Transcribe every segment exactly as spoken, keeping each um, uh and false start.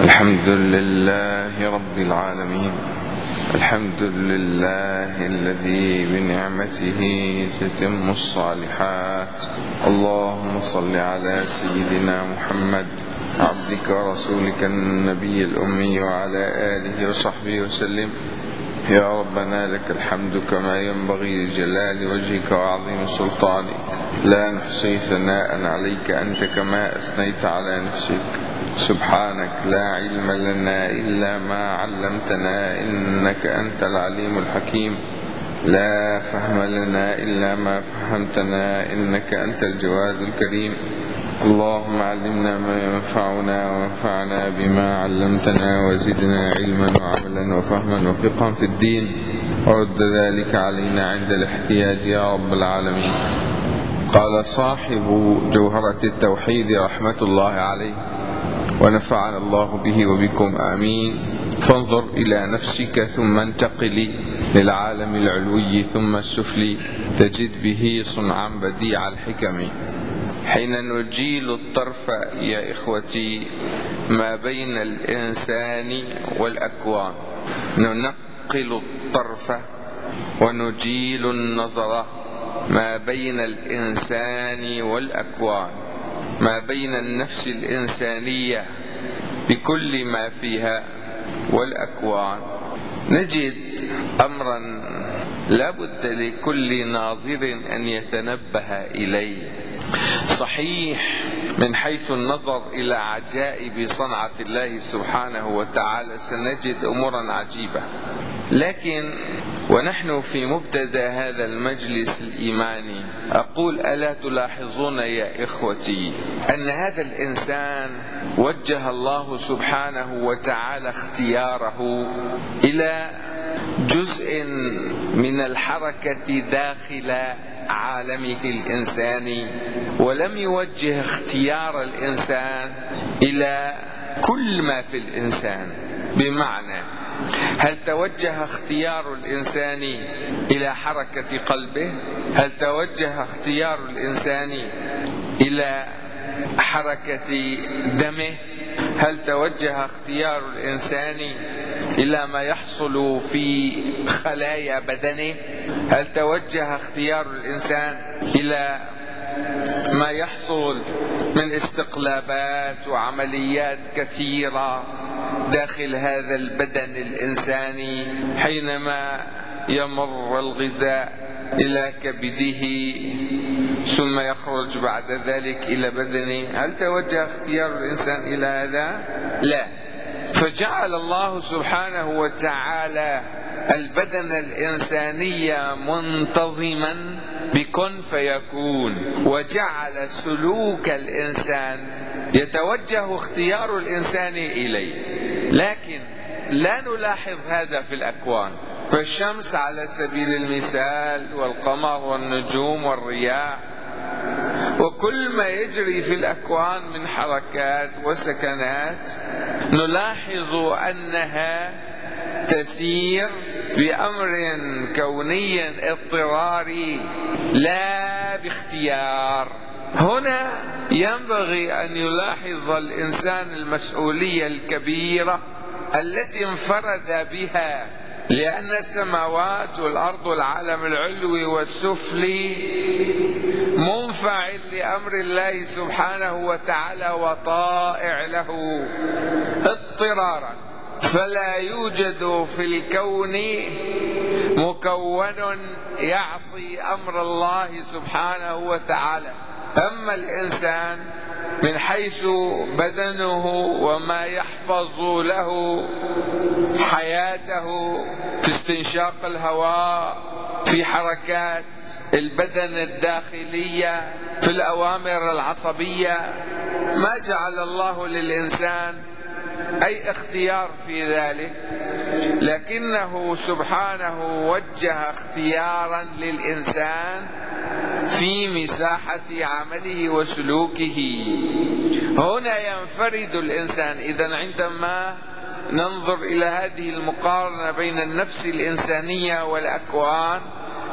الحمد لله رب العالمين. الحمد لله الذي بنعمته تتم الصالحات. اللهم صل على سيدنا محمد عبدك ورسولك النبي الأمي وعلى آله وصحبه وسلم. يا ربنا لك الحمد كما ينبغي لجلال وجهك وعظيم سلطانك، لا نحصي ثناء عليك أنت كما أثنيت على نفسك. سبحانك لا علم لنا إلا ما علمتنا إنك أنت العليم الحكيم. لا فهم لنا إلا ما فهمتنا إنك أنت الجواد الكريم. اللهم علمنا ما ينفعنا وانفعنا بما علمتنا وزدنا علما وعملا وفهما وفقها في الدين، ورد ذلك علينا عند الاحتياج يا رب العالمين. قال صاحب جوهرة التوحيد رحمة الله عليه ونفعنا الله به وبكم آمين: فانظر إلى نفسك ثم انتقلي للعالم العلوي ثم السفلي تجد به صنعا بديع الحكم. حين نجيل الطرف يا إخوتي ما بين الإنسان والأكوان، ننقل الطرف ونجيل النظر ما بين الإنسان والأكوان، ما بين النفس الإنسانية بكل ما فيها والأكوان، نجد أمرا لا بد لكل ناظر أن يتنبه إليه. صحيح من حيث النظر إلى عجائب صنعة الله سبحانه وتعالى سنجد أمورا عجيبة، لكن ونحن في مبتدأ هذا المجلس الإيماني أقول: ألا تلاحظون يا إخوتي أن هذا الإنسان وجه الله سبحانه وتعالى اختياره إلى جزء من الحركة داخل عالمه الإنساني، ولم يوجه اختيار الإنسان إلى كل ما في الإنسان. بمعنى، هل توجه اختيار الإنسان إلى حركة قلبه؟ هل توجه اختيار الإنسان إلى حركة دمه؟ هل توجه اختيار الإنسان إلى ما يحصل في خلايا بدنه؟ هل توجه اختيار الإنسان إلى ما يحصل من استقلابات وعمليات كثيرة داخل هذا البدن الإنساني حينما يمر الغذاء إلى كبده ثم يخرج بعد ذلك إلى بدنه؟ هل توجه اختيار الإنسان إلى هذا؟ لا. فجعل الله سبحانه وتعالى البدن الإنساني منتظما بكن فيكون، وجعل سلوك الإنسان يتوجه اختيار الإنسان إليه، لكن لا نلاحظ هذا في الأكوان. فالشمس على سبيل المثال والقمر والنجوم والرياح وكل ما يجري في الأكوان من حركات وسكنات نلاحظ أنها تسير بأمر كوني اضطراري لا باختيار. هنا ينبغي أن يلاحظ الإنسان المسؤولية الكبيرة التي انفرد بها، لأن السماوات والأرض والعالم العلوي والسفلي منفعل لأمر الله سبحانه وتعالى وطائع له اضطرارا، فلا يوجد في الكون مكون يعصي أمر الله سبحانه وتعالى. أما الإنسان من حيث بدنه وما يحفظ له حياته في استنشاق الهواء، في حركات البدن الداخلية، في الأوامر العصبية، ما جعل الله للإنسان أي اختيار في ذلك، لكنه سبحانه وجه اختيارا للإنسان في مساحة عمله وسلوكه. هنا ينفرد الإنسان. إذن عندما ننظر إلى هذه المقارنة بين النفس الإنسانية والأكوان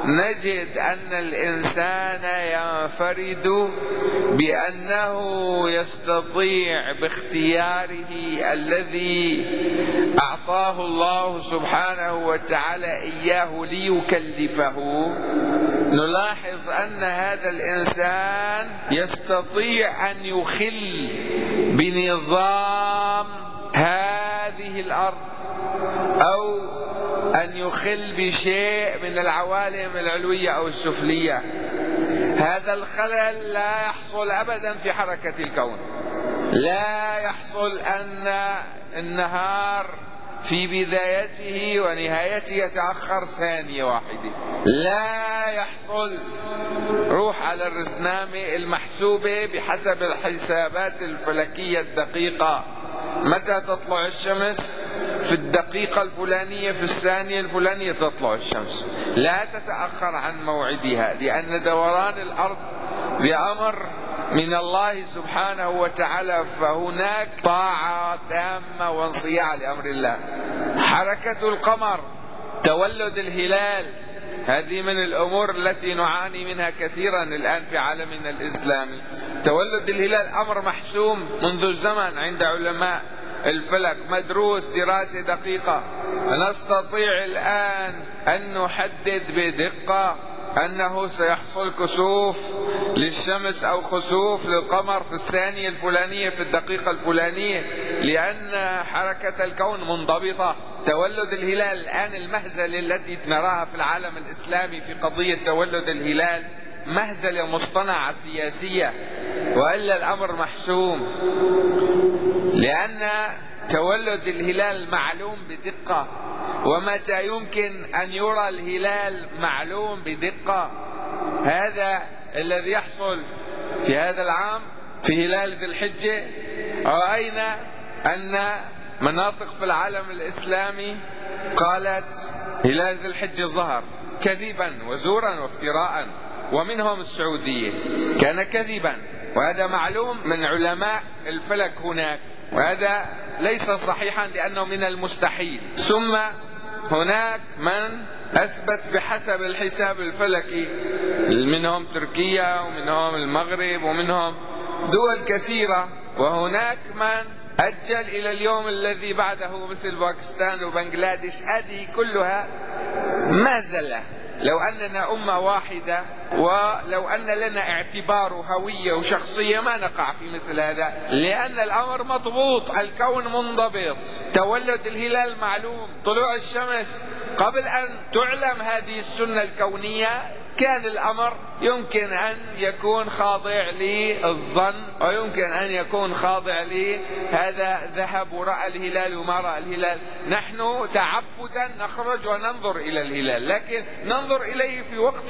نجد أن الإنسان ينفرد بأنه يستطيع باختياره الذي أعطاه الله سبحانه وتعالى إياه ليكلفه. نلاحظ أن هذا الإنسان يستطيع أن يخل بنظام هذه الأرض أو أن يخل بشيء من العوالم العلوية أو السفلية. هذا الخلل لا يحصل أبدا في حركة الكون. لا يحصل أن النهار في بدايته ونهايته يتأخر ثانية واحدة. لا يحصل. روح على الرسنامة المحسوبة بحسب الحسابات الفلكية الدقيقة، متى تطلع الشمس في الدقيقة الفلانية في الثانية الفلانية تطلع الشمس، لا تتأخر عن موعدها، لأن دوران الأرض بأمر من الله سبحانه وتعالى، فهناك طاعة تامة وانصياع لأمر الله. حركة القمر، تولد الهلال، هذه من الأمور التي نعاني منها كثيرا الآن في عالمنا الإسلامي. تولد الهلال أمر محسوم منذ الزمن عند علماء الفلك، مدروس دراسة دقيقة. نستطيع الآن أن نحدد بدقة أنه سيحصل كسوف للشمس أو خسوف للقمر في الثانية الفلانية في الدقيقة الفلانية، لأن حركة الكون منضبطة. تولد الهلال الآن، المهزلة التي نراها في العالم الإسلامي في قضية تولد الهلال مهزلة مصطنعة سياسية، وإلا الأمر محسوم، لأن تولد الهلال معلوم بدقة، ومتى يمكن أن يرى الهلال معلوم بدقة. هذا الذي يحصل في هذا العام في هلال ذي الحجة. رأينا أن مناطق في العالم الإسلامي قالت هلال ذي الحجة ظهر، كذبا وزورا وافتراء، ومنهم السعودية كان كذبا، وهذا معلوم من علماء الفلك هناك، وهذا ليس صحيحا لأنه من المستحيل. ثم هناك من أثبت بحسب الحساب الفلكي، منهم تركيا ومنهم المغرب ومنهم دول كثيرة، وهناك من أجل إلى اليوم الذي بعده مثل باكستان وبنغلاديش. هذه كلها مازلة. لو أننا أمة واحدة ولو أن لنا اعتبار هوية وشخصية ما نقع في مثل هذا، لأن الأمر مضبوط، الكون منضبط. تولد الهلال معلوم، طلوع الشمس قبل أن تعلم هذه السنة الكونية كان الأمر يمكن أن يكون خاضع للظن، ويمكن أن يكون خاضع لهذا ذهب ورأى الهلال وما رأى الهلال. نحن تعبدا نخرج وننظر إلى الهلال، لكن ننظر إليه في وقت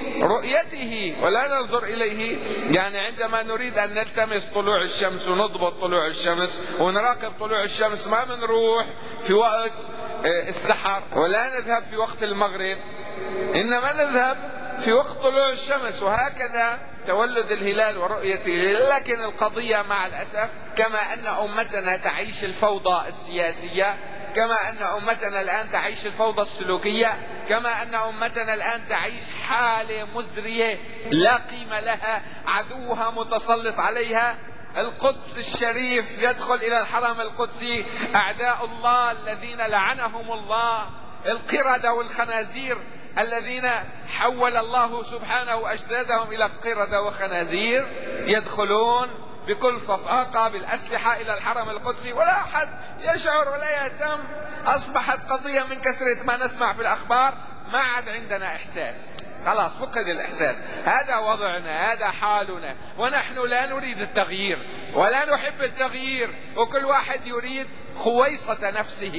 رؤيته ولا ننظر إليه يعني عندما نريد أن نلتمس طلوع الشمس ونضبط طلوع الشمس ونراقب طلوع الشمس، ما بنروح في وقت السحر ولا نذهب في وقت المغرب، إنما نذهب في وقت طلوع الشمس. وهكذا تولد الهلال ورؤيته. لكن القضية مع الأسف كما أن أمتنا تعيش الفوضى السياسية، كما أن أمتنا الآن تعيش الفوضى السلوكية، كما أن أمتنا الآن تعيش حالة مزرية لا قيمة لها، عدوها متسلط عليها. القدس الشريف يدخل إلى الحرم القدسي أعداء الله الذين لعنهم الله، القردة والخنازير الذين حول الله سبحانه أجدادهم إلى قردة وخنازير، يدخلون بكل صفاقة بالأسلحة إلى الحرم القدسي ولا أحد يشعر ولا يهتم. أصبحت قضية من كثرة ما نسمع في الأخبار ما عاد عندنا إحساس، خلاص فقد الإحساس. هذا وضعنا، هذا حالنا، ونحن لا نريد التغيير ولا نحب التغيير، وكل واحد يريد خويصة نفسه.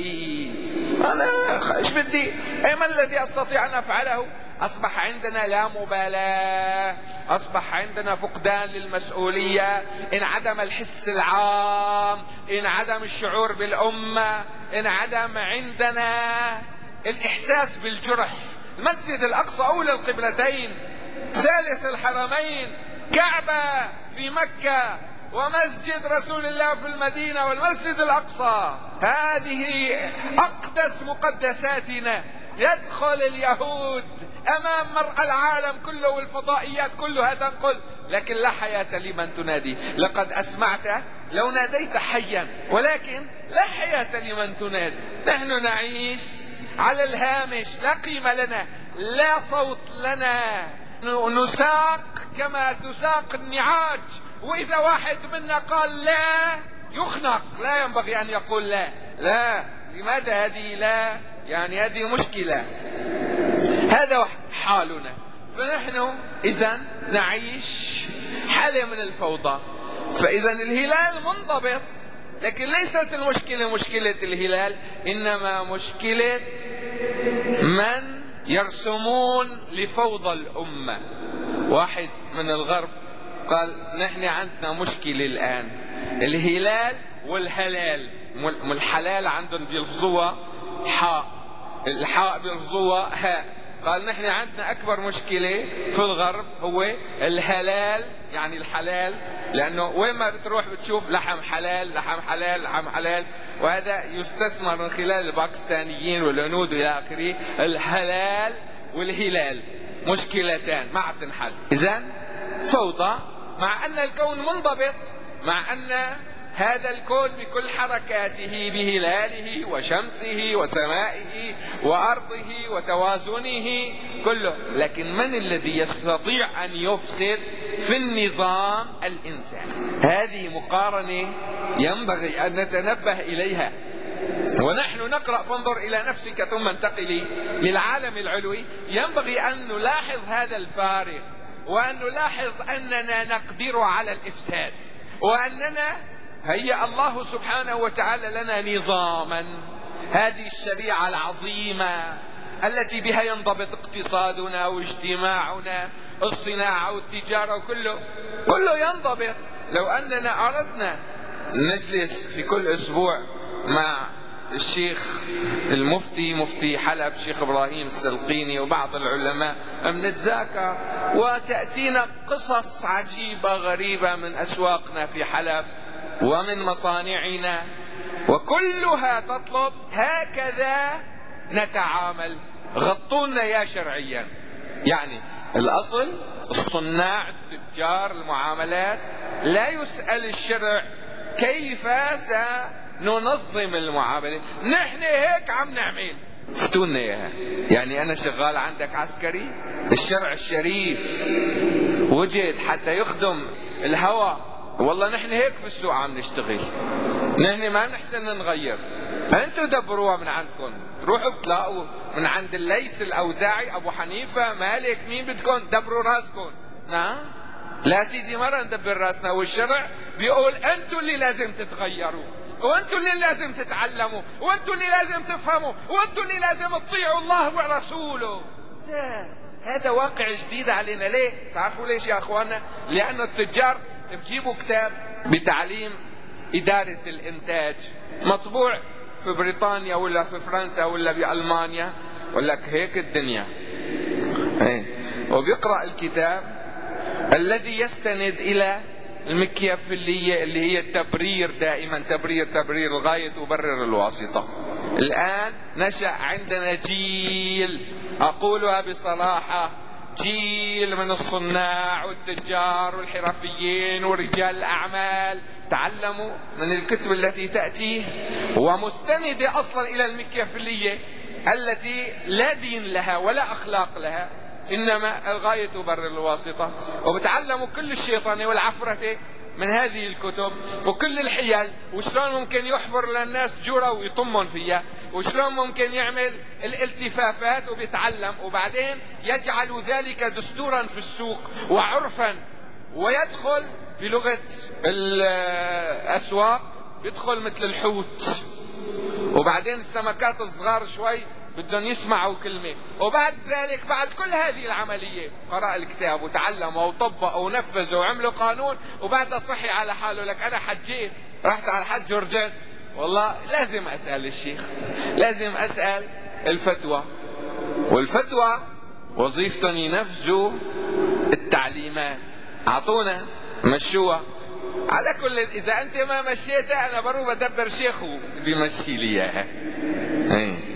أنا إيش بدي؟ أي ما الذي أستطيع أن أفعله؟ أصبح عندنا لا مبالاة، أصبح عندنا فقدان للمسؤولية، انعدم الحس العام، انعدم الشعور بالأمة، انعدم عندنا الإحساس بالجرح. المسجد الأقصى أولى القبلتين، ثالث الحرمين، كعبة في مكة، ومسجد رسول الله في المدينة، والمسجد الأقصى هذه أقدس مقدساتنا، يدخل اليهود أمام مرأى العالم كله والفضائيات كلها تنقل، لكن لا حياة لمن تنادي. لقد أسمعت لو ناديت حيا، ولكن لا حياة لمن تنادي. نحن نعيش على الهامش، لا قيمة لنا، لا صوت لنا، نساق كما تساق النعاج. وإذا واحد منا قال لا يخنق، لا ينبغي أن يقول لا. لا، لماذا هذه لا؟ يعني هذه مشكلة. هذا حالنا. فنحن إذن نعيش حالة من الفوضى. فإذا الهلال منضبط، لكن ليست المشكلة مشكلة الهلال، إنما مشكلة من يرسمون لفوضى الأمة. واحد من الغرب قال نحن عندنا مشكلة الآن، الهلال والهلال. الحلال عندهم بيلفظوها حاء، الحاء بيلفظوها هاء. قال نحن عندنا أكبر مشكلة في الغرب هو الهلال، يعني الحلال، لأنه وين ما بتروح بتشوف لحم حلال لحم حلال لحم حلال، وهذا يستثمر من خلال الباكستانيين والهنود إلى آخره. الحلال والهلال مشكلتان ما عم تنحل. إذن فوضى، مع أن الكون منضبط، مع أن هذا الكون بكل حركاته بهلاله وشمسه وسمائه وأرضه وتوازنه كله، لكن من الذي يستطيع أن يفسد في النظام الإنساني؟ هذه مقارنة ينبغي أن نتنبه إليها. ونحن نقرأ فانظر إلى نفسك ثم انتقلي للعالم العلوي. ينبغي أن نلاحظ هذا الفارق، وأن نلاحظ أننا نقدر على الإفساد، وأننا هيأ الله سبحانه وتعالى لنا نظاما. هذه الشريعة العظيمة التي بها ينضبط اقتصادنا واجتماعنا، الصناعة والتجارة وكله كله ينضبط. لو أننا أردنا نجلس في كل أسبوع مع الشيخ المفتي مفتي حلب شيخ إبراهيم السلقيني وبعض العلماء نتذاكر، وتأتينا قصص عجيبة غريبة من أسواقنا في حلب ومن مصانعنا، وكلها تطلب هكذا نتعامل. غطونا يا شرعيا. يعني الأصل الصناع التجار المعاملات لا يسأل الشرع كيف سننظم المعاملة، نحن هيك عم نعمل، فتونا اياها. يعني أنا شغال عندك عسكري، الشرع الشريف وجد حتى يخدم الهوى. والله نحن هيك في السوق عم نشتغل، نحن ما نحسن نغير. انتوا دبروها من عندكم، روحوا بتلاقوا من عند الليث الأوزاعي أبو حنيفة مالك مين بدكم دبروا راسكم. نعم لا سيدي، مرة ندبر راسنا، والشرع بيقول انتوا اللي لازم تتغيروا، وانتوا اللي لازم تتعلموا، وانتوا اللي لازم تفهموا، وانتوا اللي لازم تطيعوا الله ورسوله. هذا واقع جديد علينا. ليه؟ تعرفوا ليش يا اخوانا؟ لأنه التجار بجيبوا كتاب بتعليم إدارة الإنتاج مطبوع في بريطانيا ولا في فرنسا ولا بألمانيا، ولا هيك الدنيا، وبيقرأ الكتاب الذي يستند إلى المكيافيلية اللي هي التبرير، دائما تبرير تبرير الغاية تبرر الواسطة. الآن نشأ عندنا جيل، أقولها بصراحة، جيل من الصناع والتجار والحرفيين ورجال الأعمال تعلموا من الكتب التي تأتي ومستندة أصلا إلى المكيافيلية التي لا دين لها ولا أخلاق لها، إنما الغاية تبرر الواسطة. وبتعلموا كل الشيطانة والعفرة من هذه الكتب وكل الحيل، وشلون ممكن يحفر للناس جرة ويطمن فيها، وشلون ممكن يعمل الالتفافات، وبيتعلم وبعدين يجعل ذلك دستورا في السوق وعرفا، ويدخل بلغة الأسواق يدخل مثل الحوت. وبعدين السمكات الصغار شوي بدهم يسمعوا كلمة، وبعد ذلك بعد كل هذه العملية قرأ الكتاب وتعلموا وطبقوا ونفذوا وعملوا قانون، وبعدها صحي على حاله لك أنا حجيت، رحت على الحج ورجعت، والله لازم أسأل الشيخ، لازم أسأل الفتوى. والفتوى وظيفتهم ينفذوا التعليمات، أعطونا مشوها. على كل إذا أنت ما مشيتها أنا برو بدبر شيخه بيمشي لي إياها.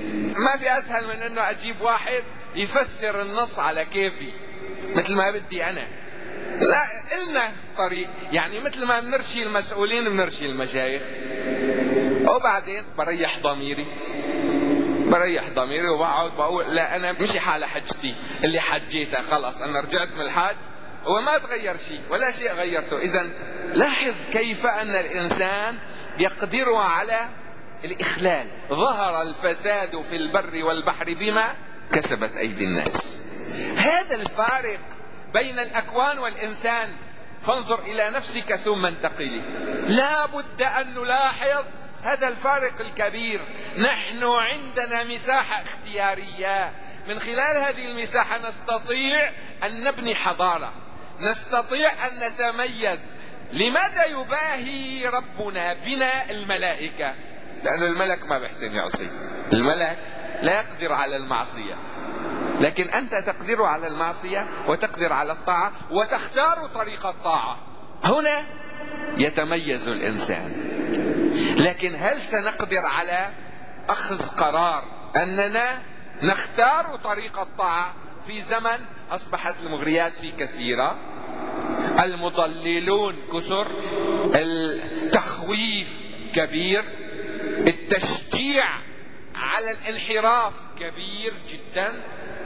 ما في أسهل من أنه أجيب واحد يفسر النص على كيفي مثل ما بدي أنا. لا، إلنا طريق، يعني مثل ما بنرشي المسؤولين بنرشي المشايخ. وبعدين بريح ضميري بريح ضميري وبقعد بقول لا، أنا مشي حال حجتي اللي حجيتها، خلاص أنا رجعت من الحج وما تغير شيء ولا شيء غيرته. إذن لاحظ كيف أن الإنسان يقدر على الإخلال. ظهر الفساد في البر والبحر بما كسبت أيدي الناس. هذا الفارق بين الأكوان والإنسان. فانظر إلى نفسك ثم انتقلي. لا بد أن نلاحظ هذا الفارق الكبير. نحن عندنا مساحة اختيارية، من خلال هذه المساحة نستطيع أن نبني حضارة، نستطيع أن نتميز. لماذا يباهي ربنا بنا الملائكة؟ لأن الملك ما بيحسن يعصي، الملك لا يقدر على المعصية، لكن أنت تقدر على المعصية وتقدر على الطاعة وتختار طريق الطاعة. هنا يتميز الإنسان. لكن هل سنقدر على أخذ قرار أننا نختار طريق الطاعة في زمن أصبحت المغريات فيه كثيرة، المضللون كثر، التخويف كبير، التشجيع على الانحراف كبير جدا؟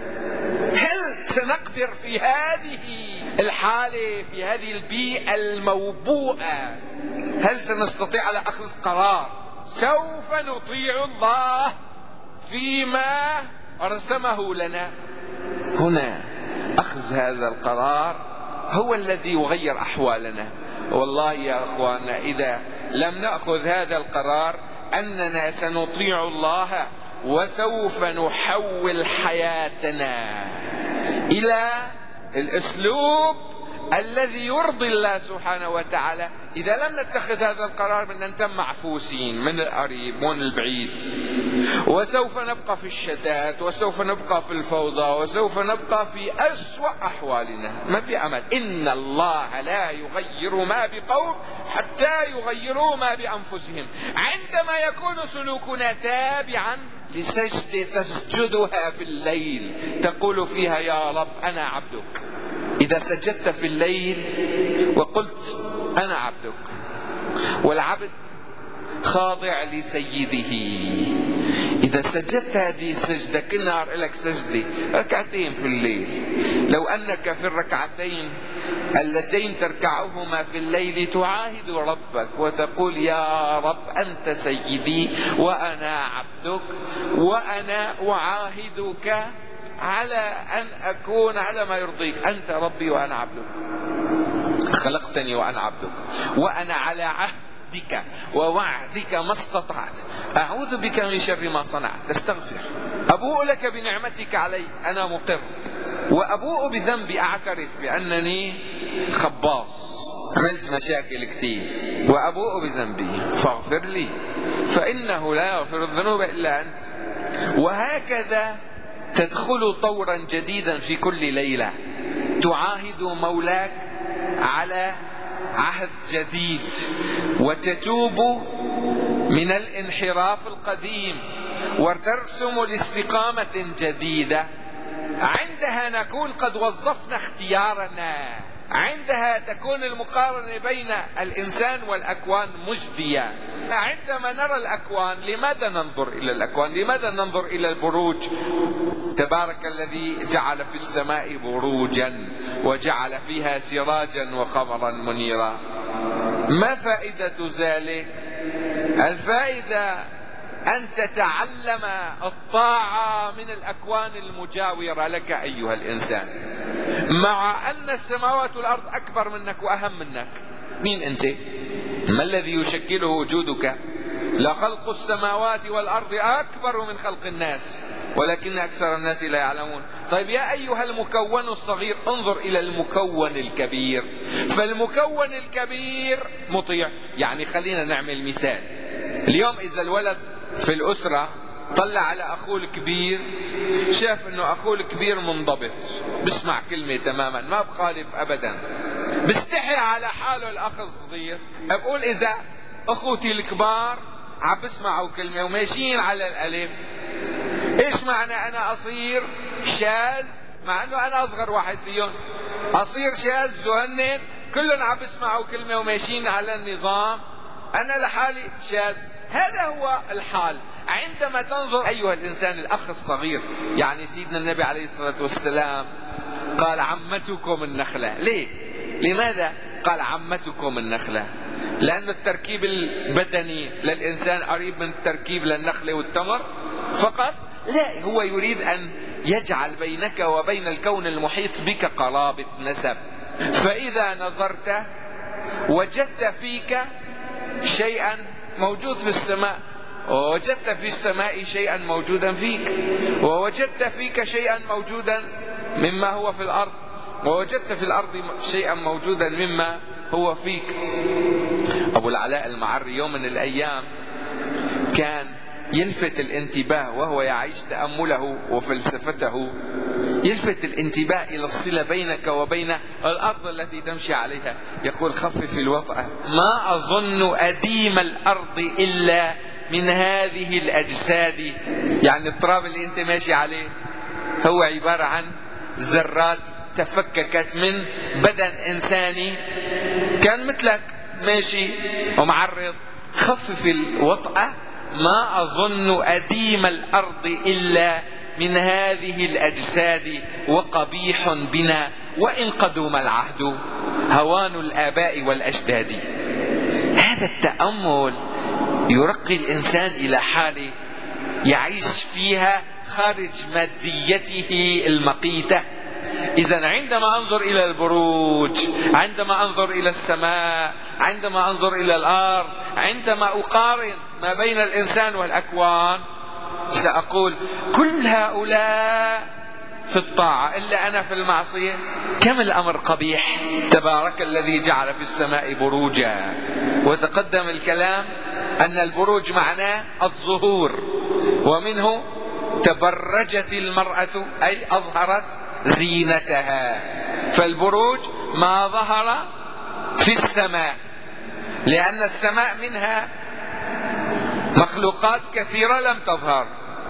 هل سنقدر في هذه الحالة، في هذه البيئة الموبوءة، هل سنستطيع على أخذ قرار سوف نطيع الله فيما رسمه لنا؟ هنا أخذ هذا القرار هو الذي يغير أحوالنا. والله يا أخواننا إذا لم نأخذ هذا القرار أننا سنطيع الله وسوف نحول حياتنا إلى الأسلوب الذي يرضي الله سبحانه وتعالى، إذا لم نتخذ هذا القرار بدنا نتم معفوسين من القريب ومن البعيد، وسوف نبقى في الشتات، وسوف نبقى في الفوضى، وسوف نبقى في أسوأ أحوالنا. ما في أمل. إن الله لا يغير ما بقوم حتى يغيروا ما بأنفسهم. عندما يكون سلوكنا تابعا لسجدة تسجدها في الليل تقول فيها يا رب أنا عبدك. إذا سجدت في الليل وقلت أنا عبدك، والعبد خاضع لسيده، إذا سجدت هذه السجدة كنار لك سجدة ركعتين في الليل، لو أنك في الركعتين اللتين تركعهما في الليل تعاهد ربك وتقول يا رب أنت سيدي وأنا عبدك، وأنا أعاهدك على أن أكون على ما يرضيك. أنت ربي وأنا عبدك، خلقتني وأنا عبدك، وأنا على عهدك ووعدك ما استطعت، أعوذ بك من شر ما صنعت. تستغفر. أبوء لك بنعمتك علي، أنا مقر، وأبوء بذنبي، أعترف بأنني خباص، عملت مشاكل كثير، وأبوء بذنبي فاغفر لي فإنه لا يغفر الذنوب إلا أنت. وهكذا تدخل طورا جديدا في كل ليلة، تعاهد مولاك على عهد جديد، وتتوب من الانحراف القديم، وترسم لاستقامة جديدة. عندها نكون قد وظفنا اختيارنا، عندها تكون المقارنة بين الإنسان والأكوان مجدية. عندما نرى الأكوان لماذا ننظر إلى الأكوان؟ لماذا ننظر إلى البروج؟ تبارك الذي جعل في السماء بروجا وجعل فيها سراجا وقمرا منيرا. ما فائدة ذلك؟ الفائدة أن تتعلم الطاعة من الأكوان المجاورة لك أيها الإنسان، مع أن السماوات والأرض أكبر منك وأهم منك. مين أنت؟ ما الذي يشكله وجودك؟ لخلق السماوات والأرض أكبر من خلق الناس ولكن أكثر الناس لا يعلمون. طيب يا أيها المكون الصغير انظر إلى المكون الكبير. فالمكون الكبير مطيع. يعني خلينا نعمل مثال. اليوم إذا الولد في الأسرة طلع على أخوه الكبير، شاف أنه أخوه الكبير منضبط، بسمع كلمة تماما، ما بخالف أبدا، بستحي على حاله الأخ الصغير. أقول إذا أخوتي الكبار عم بسمعوا كلمة وماشيين على الألف، ايش معنى انا اصير شاذ مع انه انا اصغر واحد فيهم؟ اصير شاذ وهن كلهم عم بيسمعوا كلمة وماشيين على النظام، انا لحالي شاذ. هذا هو الحال عندما تنظر أيها الإنسان الأخ الصغير. يعني سيدنا النبي عليه الصلاة والسلام قال عمتكم النخلة. ليه؟ لماذا قال عمتكم النخلة؟ لأن التركيب البدني للإنسان قريب من التركيب للنخلة والتمر فقط؟ لا، هو يريد أن يجعل بينك وبين الكون المحيط بك قرابة نسب. فإذا نظرت وجدت فيك شيئا موجود في السماء، ووجدت في السماء شيئا موجودا فيك، ووجدت فيك شيئا موجودا مما هو في الأرض، ووجدت في الأرض شيئا موجودا مما هو فيك. أبو العلاء المعري يوم من الأيام كان يلفت الانتباه وهو يعيش تأمله وفلسفته، يلفت الانتباه إلى الصلة بينك وبين الأرض التي تمشي عليها. يقول خفف الوطأة، ما أظن أديم الأرض إلا من هذه الأجساد. يعني التراب اللي أنت ماشي عليه هو عبارة عن ذرات تفككت من بدن إنساني كان مثلك ماشي ومعرض. خفف الوطأة، ما أظن أديم الأرض إلا من هذه الأجساد وقبيح بنا وإن قدم العهد هوان الآباء والأجداد. هذا التأمل يرقي الإنسان إلى حالة يعيش فيها خارج ماديته المقيتة. إذن عندما أنظر إلى البروج، عندما أنظر إلى السماء، عندما أنظر إلى الأرض، عندما أقارن ما بين الإنسان والأكوان، سأقول كل هؤلاء في الطاعة إلا أنا في المعصية. كم الأمر قبيح. تبارك الذي جعل في السماء بروجا. وتقدم الكلام أن البروج معناه الظهور، ومنه تبرجت المرأة أي أظهرت زينتها. فالبروج ما ظهر في السماء، لأن السماء منها مخلوقات كثيرة لم تظهر،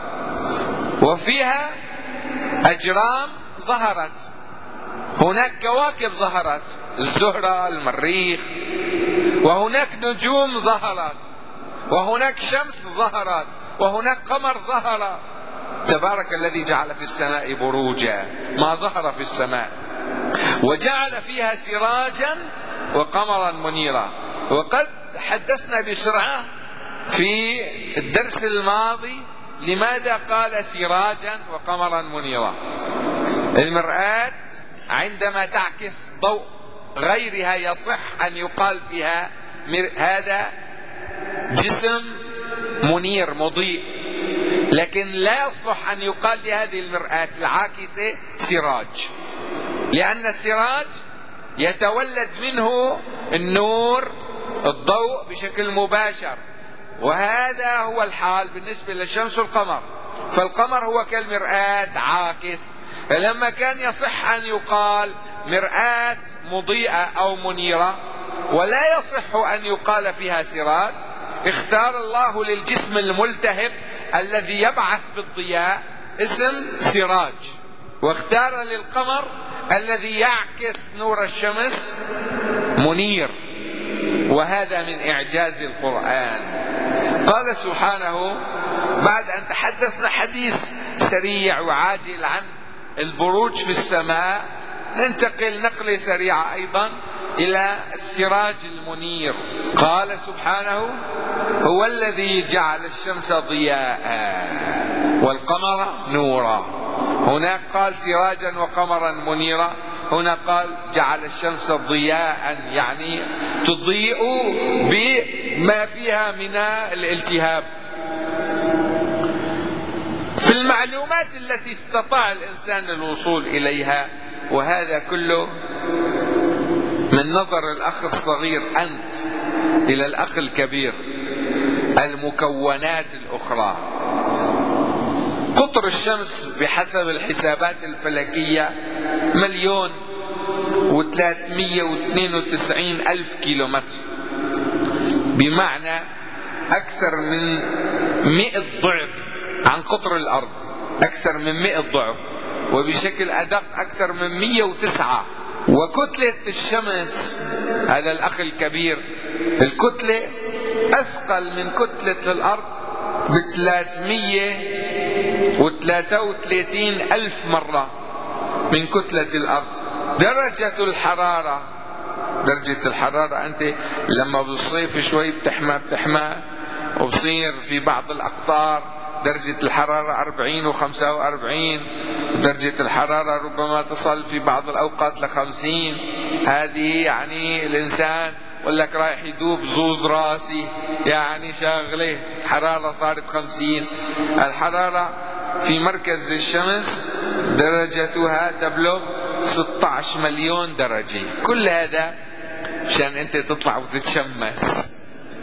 وفيها أجرام ظهرت، هناك كواكب ظهرت، الزهرة، المريخ، وهناك نجوم ظهرت، وهناك شمس ظهرت، وهناك قمر ظهر. تبارك الذي جعل في السماء بروجا، ما ظهر في السماء، وجعل فيها سراجا وقمرا منيرا. وقد حدثنا بسرعة في الدرس الماضي لماذا قال سراجا وقمرا منيرا. المرآة عندما تعكس ضوء غيرها يصح أن يقال فيها هذا جسم منير مضيء، لكن لا يصلح أن يقال لهذه المرآة العاكسة سراج، لأن السراج يتولد منه النور الضوء بشكل مباشر، وهذا هو الحال بالنسبة للشمس والقمر. فالقمر هو كالمرآة عاكس، فلما كان يصح أن يقال مرآة مضيئة أو منيرة ولا يصح أن يقال فيها سراج، اختار الله للجسم الملتهب الذي يبعث بالضياء اسم سراج، واختار للقمر الذي يعكس نور الشمس منير. وهذا من إعجاز القرآن. قال سبحانه بعد أن تحدثنا حديث سريع وعاجل عن البروج في السماء، ننتقل نقلة سريعة أيضا إلى السراج المنير. قال سبحانه هو الذي جعل الشمس ضياء والقمر نورا. هناك قال سراجا وقمرا منيرا، هنا قال جعل الشمس ضياء، يعني تضيء بما فيها من الالتهاب. في المعلومات التي استطاع الإنسان الوصول إليها، وهذا كله من نظر الأخ الصغير أنت إلى الأخ الكبير، المكونات الأخرى. قطر الشمس بحسب الحسابات الفلكية مليون وثلاثمية واثنين وتسعين ألف كيلومتر، بمعنى أكثر من مئة ضعف عن قطر الأرض. أكثر من مئة ضعف، وبشكل أدق أكثر من مئة وتسعة. وكتلة الشمس، هذا الأخ الكبير، الكتلة أثقل من كتلة الأرض بثلاثمئة وثلاثة وثلاثين ألف مرة من كتلة الأرض. درجة الحرارة، درجة الحرارة أنت لما بالصيف شوي بتحمى بتحمى وبصير في بعض الأقطار درجة الحرارة أربعين وخمسة وأربعين، درجة الحرارة ربما تصل في بعض الأوقات لخمسين. هذه يعني الإنسان يقول لك رايح يدوب زوز راسي، يعني شاغله حرارة صارت خمسين. الحرارة في مركز الشمس درجتها تبلغ ستة عشر مليون درجة. كل هذا مشان أنت تطلع وتتشمس.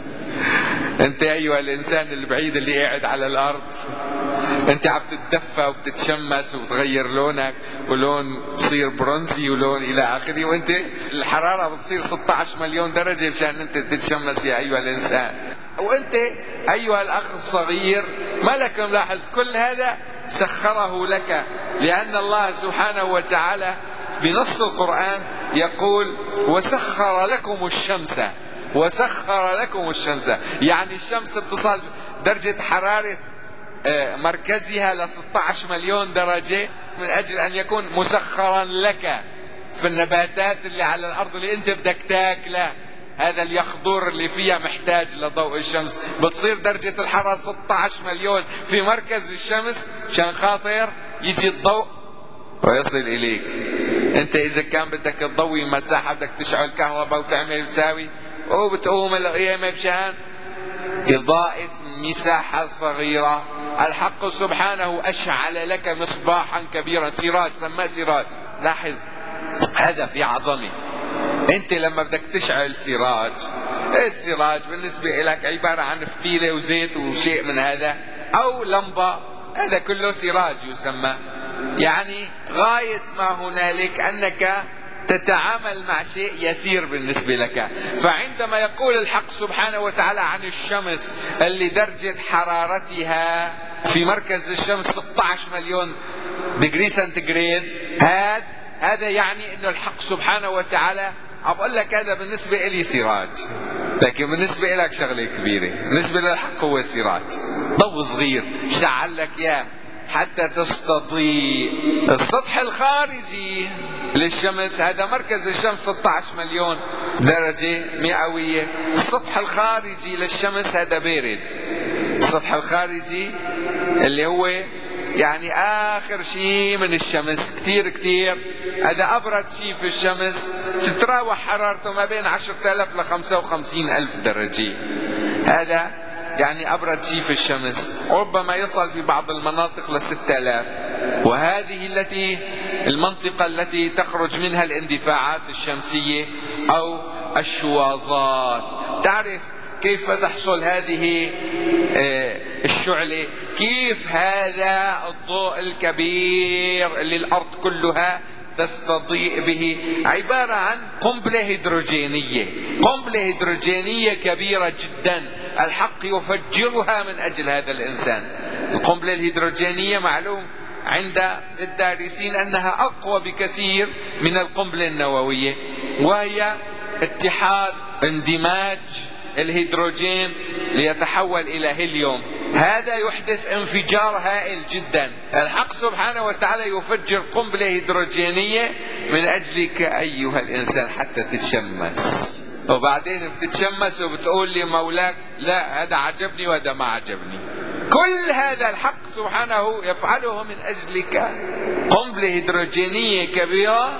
أنت أيها الإنسان البعيد اللي قاعد على الأرض، أنت عم تتدفى وبتتشمس وبتغير لونك، ولون بصير برونزي ولون إلى آخره، وأنت الحرارة بتصير ستة عشر مليون درجة مشان أنت تتشمس يا أيها الإنسان. وأنت أيها الأخ الصغير ما لك ملاحظ كل هذا سخره لك، لأن الله سبحانه وتعالى بنص القرآن يقول وسخر لكم الشمس، وسخر لكم الشمس، يعني الشمس بتصل درجة حرارة مركزها ل ستة عشر مليون درجة من أجل أن يكون مسخرا لك في النباتات اللي على الأرض اللي أنت بدك تاكله. هذا اليخضر اللي فيها محتاج لضوء الشمس، بتصير درجة الحرارة ستة عشر مليون في مركز الشمس عشان خاطر يجي الضوء ويصل إليك. أنت إذا كان بدك تضوي مساحة، بدك تشعل كهرباء وتعمل وتساوي، وبتقوم القيامة بشان إضاءة مساحة صغيرة. الحق سبحانه أشعل لك مصباحا كبيرا، سراج، سماه سراج. لاحظ هذا في عظمة. أنت لما بدك تشعل سراج، السراج بالنسبة لك عبارة عن فتيلة وزيت وشيء من هذا، أو لمبة، هذا كله سراج يسمى. يعني غاية ما هنالك أنك تتعامل مع شيء يسير بالنسبة لك. فعندما يقول الحق سبحانه وتعالى عن الشمس اللي درجة حرارتها في مركز الشمس ستة عشر مليون ديجري سنتيغريد، هذا هذا يعني انه الحق سبحانه وتعالى اقول لك هذا بالنسبة لي سراج، لكن بالنسبة لك شغلة كبيرة. بالنسبة للحق هو سراج، ضوء صغير شعل لك اياه حتى تستضيء. السطح الخارجي للشمس، هذا مركز الشمس ستة عشر مليون درجة مئوية، السطح الخارجي للشمس هذا بارد. السطح الخارجي اللي هو يعني آخر شيء من الشمس، كتير كتير هذا أبرد شيء في الشمس، تتراوح حرارته ما بين عشرة آلاف لخمسة وخمسين ألف درجة. هذا يعني أبرد شيء في الشمس، ربما يصل في بعض المناطق لستة آلاف. وهذه التي المنطقة التي تخرج منها الاندفاعات الشمسية أو الشواظات. تعرف كيف تحصل هذه الشعلة؟ كيف هذا الضوء الكبير اللي الأرض كلها تستضيء به؟ عبارة عن قنبلة هيدروجينية، قنبلة هيدروجينية كبيرة جدا الحق يفجرها من أجل هذا الإنسان. القنبلة الهيدروجينية معلوم عند الدارسين أنها أقوى بكثير من القنبلة النووية، وهي اتحاد اندماج الهيدروجين ليتحول إلى هيليوم. هذا يحدث انفجار هائل جدا. الحق سبحانه وتعالى يفجر قنبلة هيدروجينية من أجلك أيها الإنسان حتى تتشمس، وبعدين بتتشمس وبتقول لي مولاك لا هذا عجبني وهذا ما عجبني. كل هذا الحق سبحانه يفعله من أجلك. قنبلة هيدروجينية كبيرة،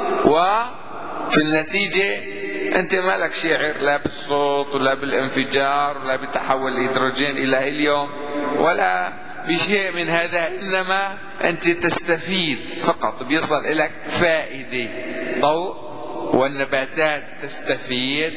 وفي النتيجة أنت ما لك شعر لا بالصوت ولا بالانفجار ولا بتحول الهيدروجين إلى هيليوم ولا بشيء من هذا، إنما أنت تستفيد فقط، بيصل إليك فائدة ضوء، والنباتات تستفيد،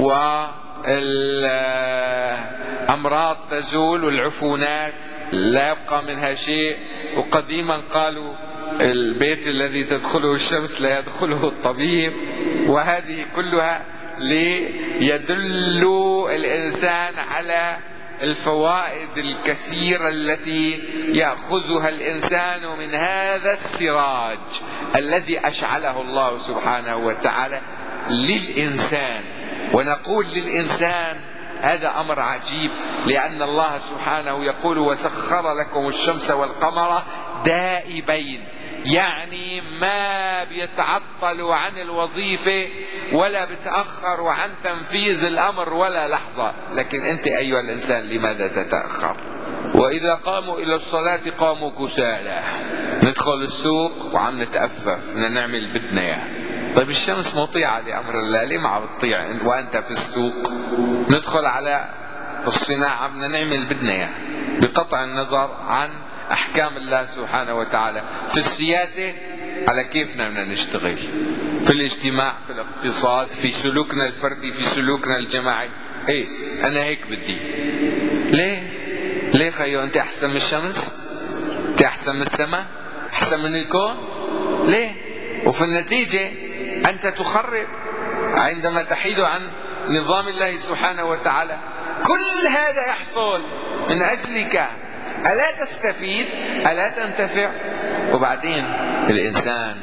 والأمراض تزول، والعفونات لا يبقى منها شيء. وقديما قالوا البيت الذي تدخله الشمس لا يدخله الطبيب. وهذه كلها ليدل الإنسان على الفوائد الكثيرة التي يأخذها الإنسان من هذا السراج الذي أشعله الله سبحانه وتعالى للإنسان. ونقول للإنسان هذا أمر عجيب، لأن الله سبحانه يقول وسخر لكم الشمس والقمر دائبين، يعني ما بيتعطلوا عن الوظيفة ولا بتأخروا عن تنفيذ الأمر ولا لحظة. لكن أنت أيها الإنسان لماذا تتأخر؟ وإذا قاموا إلى الصلاة قاموا كسالى. ندخل السوق وعم نتأفف بدنا نعمل بدنا إياه. طيب الشمس مطيعة لأمر الله، ليه ما عم تطيع وأنت في السوق؟ ندخل على الصناعة بدنا نعمل بدنا إياه بقطع النظر عن أحكام الله سبحانه وتعالى. في السياسة على كيفنا بدنا نشتغل، في الاجتماع، في الاقتصاد، في سلوكنا الفردي، في سلوكنا الجماعي. إيه أنا هيك بدي. ليه؟ ليه خيو أنت أحسن من الشمس؟ أنت أحسن من السماء؟ أحسن من الكون؟ ليه؟ وفي النتيجة أنت تخرب عندما تحيد عن نظام الله سبحانه وتعالى. كل هذا يحصل من أجلك، ألا تستفيد؟ ألا تنتفع؟ وبعدين الإنسان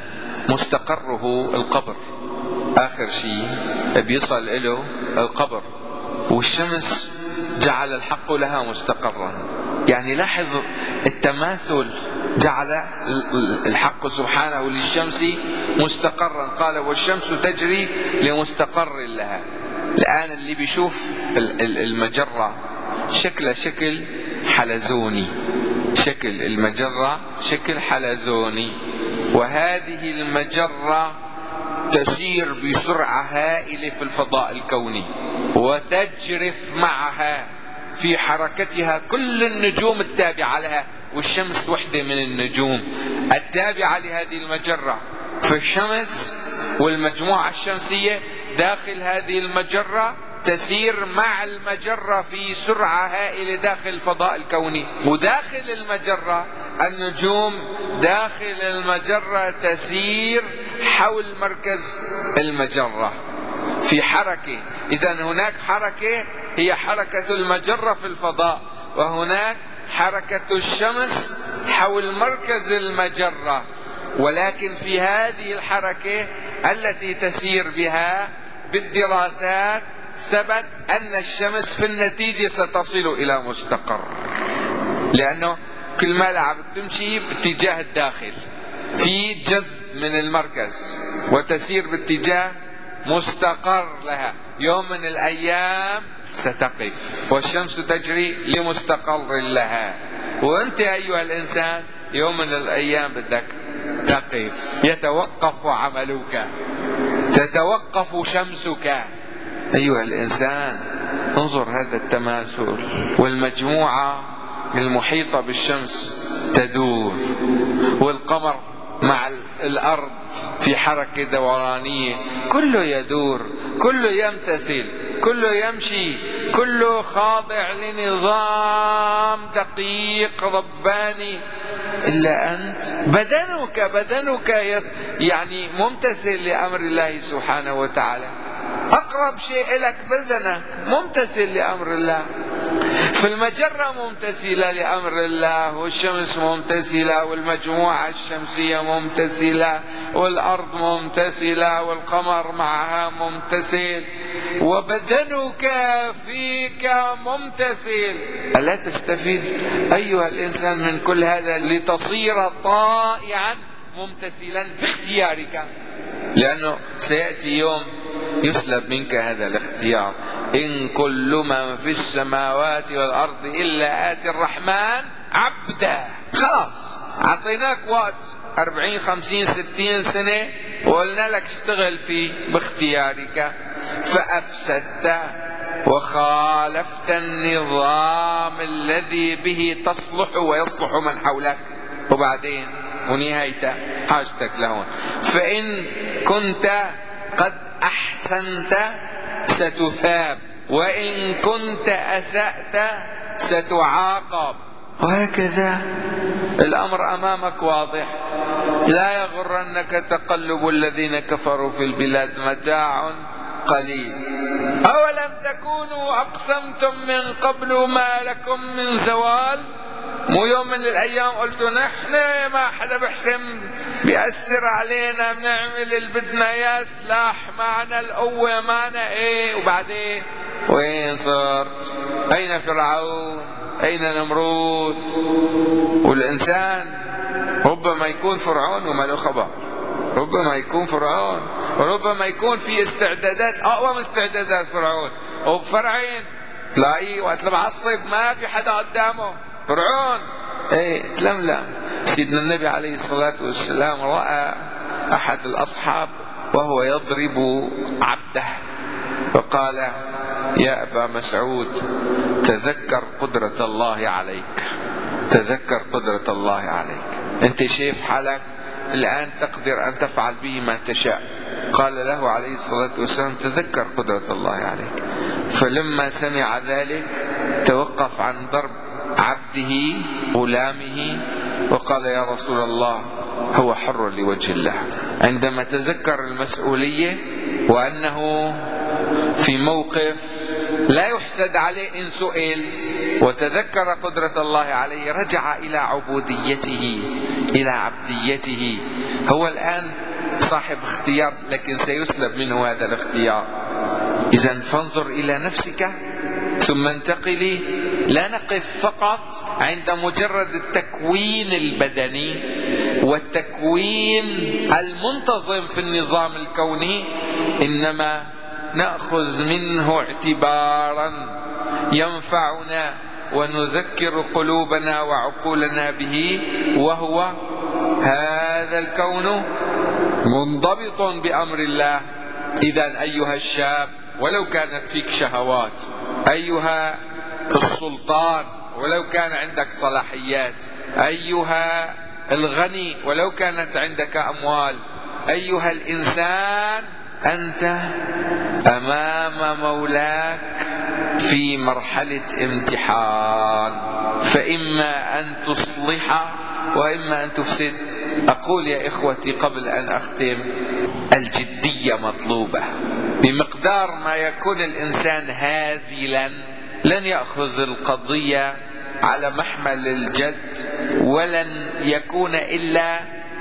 مستقره القبر، آخر شيء بيصل له القبر. والشمس جعل الحق لها مستقرا، يعني لاحظ التماثل، جعل الحق سبحانه للشمس مستقرا، قال والشمس تجري لمستقر لها. الآن اللي بيشوف المجرة شكلها شكل حلزوني، شكل المجرة شكل حلزوني، وهذه المجرة تسير بسرعة هائلة في الفضاء الكوني، وتجرف معها في حركتها كل النجوم التابعة لها، والشمس وحدة من النجوم التابعة لهذه المجرة. فالشمس والمجموعة الشمسية داخل هذه المجرة تسير مع المجرة في سرعة هائلة داخل الفضاء الكوني. وداخل المجرة النجوم داخل المجرة تسير حول مركز المجرة في حركة. إذن هناك حركة هي حركة المجرة في الفضاء، وهناك حركة الشمس حول مركز المجرة. ولكن في هذه الحركة التي تسير بها بالدراسات ثبت أن الشمس في النتيجة ستصل إلى مستقر، لأنه كل ما عم تمشي باتجاه الداخل في جذب من المركز وتسير باتجاه مستقر لها. يوم من الأيام ستقف والشمس تجري لمستقر لها. وأنت أيها الإنسان يوم من الأيام بدك تقف، يتوقف عملك، تتوقف شمسك. أيها الإنسان انظر هذا التماثل، والمجموعة المحيطة بالشمس تدور، والقمر مع الأرض في حركة دورانية، كله يدور، كله يمتثل، كله يمشي، كله خاضع لنظام دقيق رباني. إلا أنت بدنك بدنك يعني ممتثل لأمر الله سبحانه وتعالى. أقرب شيء لك بدنك ممتثل لأمر الله. في المجرة ممتثلة لأمر الله، والشمس ممتثلة، والمجموعة الشمسية ممتثلة، والأرض ممتثلة، والقمر معها ممتثل، وبدنك فيك ممتثل. ألا تستفيد أيها الإنسان من كل هذا لتصير طائعا ممتثلا باختيارك؟ لأنه سيأتي يوم يسلب منك هذا الاختيار. إن كل من في السماوات والأرض إلا آتي الرحمن عبدا. خلاص أعطيناك وقت أربعين خمسين ستين سنة وقلنا لك اشتغل فيه باختيارك، فأفسدت وخالفت النظام الذي به تصلح ويصلح من حولك. وبعدين ونهاية حاجتك لهون، فإن كنت قد أحسنت ستثاب، وإن كنت أسأت ستعاقب. وهكذا الأمر أمامك واضح. لا يغرنك تقلب الذين كفروا في البلاد، متاع قليل. أولم تكونوا أقسمتم من قبل ما لكم من زوال؟ مو يوم من الأيام قلتوا نحن ما حدا بحسن بيأثر علينا، بنعمل اللي بدنا إياه، سلاح معنا، القوة معنا، إيه وبعدين وين صرت؟ أين فرعون؟ أين نمرود؟ والإنسان ربما يكون فرعون وما له خبر، ربما يكون فرعون، وربما يكون في استعدادات أقوى من استعدادات فرعون. وبفرعين تلاقيه وقت المعصب ما في حدا قدامه، فرعون ايه تلملم. سيدنا النبي عليه الصلاة والسلام رأى أحد الأصحاب وهو يضرب عبده فقال: يا أبا مسعود تذكر قدرة الله عليك، تذكر قدرة الله عليك، أنت شايف حالك الآن تقدر أن تفعل به ما تشاء. قال له عليه الصلاة والسلام: تذكر قدرة الله عليك. فلما سمع ذلك توقف عن ضرب عبده غلامه وقال: يا رسول الله هو حر لوجه الله. عندما تذكر المسؤولية وأنه في موقف لا يحسد عليه إن سئل، وتذكر قدرة الله عليه، رجع إلى عبوديته، إلى عبديته. هو الآن صاحب اختيار لكن سيسلب منه هذا الاختيار. إذن فانظر إلى نفسك ثم انتقلي. لا نقف فقط عند مجرد التكوين البدني والتكوين المنتظم في النظام الكوني، إنما نأخذ منه اعتبارا ينفعنا ونذكر قلوبنا وعقولنا به، وهو هذا الكون منضبط بأمر الله. إذن أيها الشاب ولو كانت فيك شهوات، أيها السلطان ولو كان عندك صلاحيات، أيها الغني ولو كانت عندك أموال، أيها الإنسان أنت أمام مولاك في مرحلة امتحان، فإما أن تصلح وإما أن تفسد. أقول يا إخوتي قبل أن أختم، الجدية مطلوبة. بمقدار ما يكون الإنسان هازلا لن يأخذ القضية على محمل الجد، ولن يكون إلا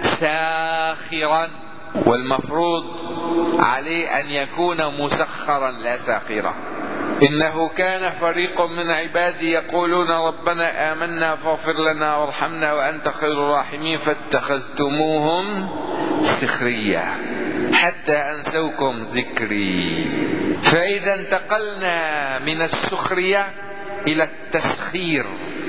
ساخرا، والمفروض عليه أن يكون مسخرا لا ساخرا. إنه كان فريق من عبادي يقولون ربنا آمنا فاغفر لنا وارحمنا وأنت خير الراحمين فاتخذتموهم سخريا حتى أنسوكم ذكري. فإذا انتقلنا من السخرية إلى التسخير،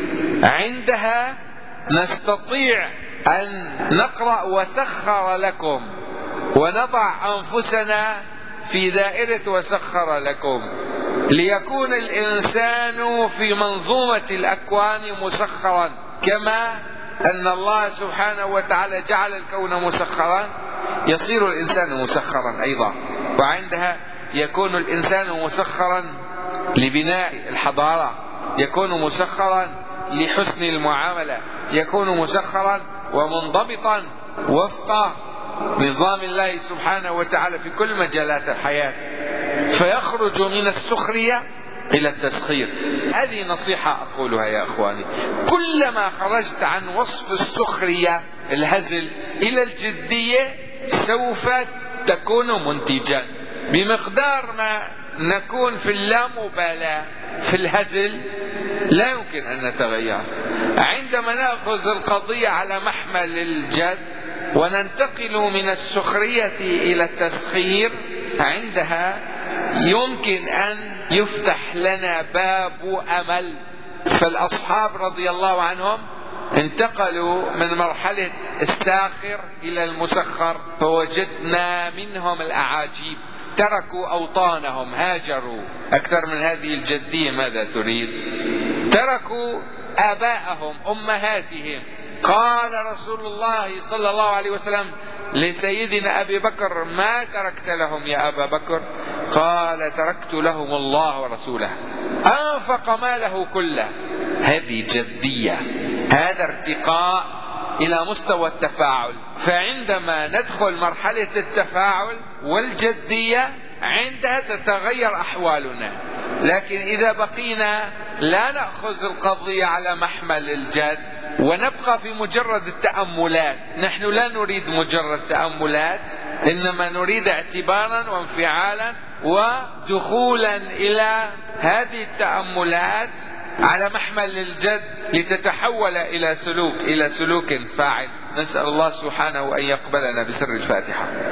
عندها نستطيع أن نقرأ وسخر لكم ونضع أنفسنا في دائرة وسخر لكم، ليكون الإنسان في منظومة الأكوان مسخرا، كما أن الله سبحانه وتعالى جعل الكون مسخرا يصير الإنسان مسخرا أيضا. وعندها يكون الإنسان مسخرا لبناء الحضارة، يكون مسخرا لحسن المعاملة، يكون مسخرا ومنضبطا وفق نظام الله سبحانه وتعالى في كل مجالات الحياة، فيخرج من السخرية إلى التسخير. هذه نصيحة أقولها يا أخواني، كلما خرجت عن وصف السخرية الهزل إلى الجدية سوف تكون منتجا. بمقدار ما نكون في اللامبالاة في الهزل لا يمكن أن نتغير. عندما نأخذ القضية على محمل الجد وننتقل من السخرية إلى التسخير، عندها يمكن أن يفتح لنا باب أمل. فالأصحاب رضي الله عنهم انتقلوا من مرحلة الساخر إلى المسخر، فوجدنا منهم الأعاجيب، تركوا أوطانهم، هاجروا. أكثر من هذه الجدية ماذا تريد؟ تركوا آباءهم أمهاتهم. قال رسول الله صلى الله عليه وسلم لسيدنا أبي بكر: ما تركت لهم يا أبا بكر؟ قال: تركت لهم الله ورسوله. أنفق ماله كله. هذه جدية، هذا ارتقاء إلى مستوى التفاعل. فعندما ندخل مرحلة التفاعل والجدية عندها تتغير أحوالنا. لكن إذا بقينا لا نأخذ القضية على محمل الجد ونبقى في مجرد التأملات، نحن لا نريد مجرد تأملات، إنما نريد اعتبارا وانفعالا ودخولا إلى هذه التأملات على محمل الجد لتتحول إلى سلوك إلى سلوك فاعل. نسأل الله سبحانه أن يقبلنا بسر الفاتحة.